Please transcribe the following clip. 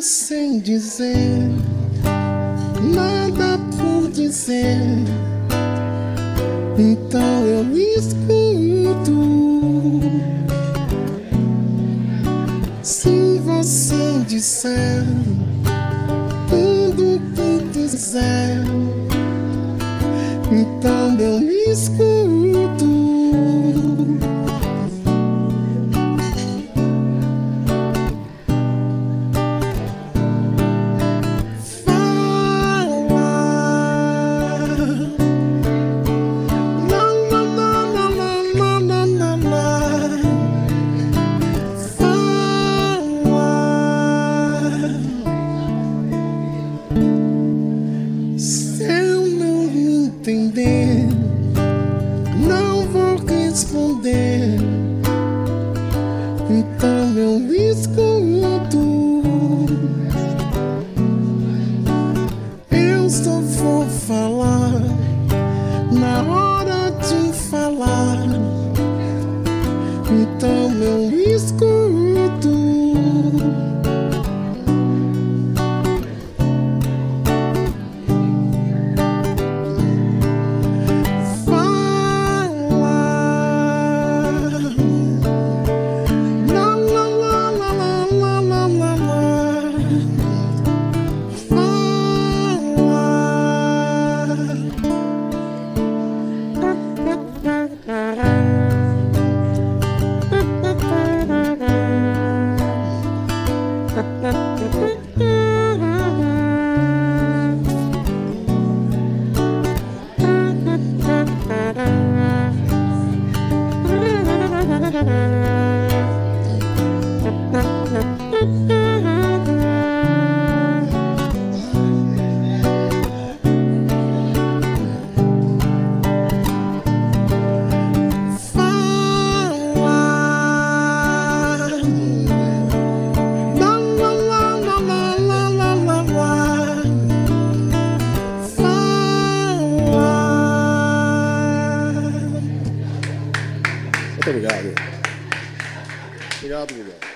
sem dizer nada por dizer, então eu escuto. Se você disser tudo que quiser, então eu escuto. Entender, não vou responder, então eu escuto. Eu só vou falar na hora de falar, então eu escuto. Muito obrigado. Obrigado, Guilherme.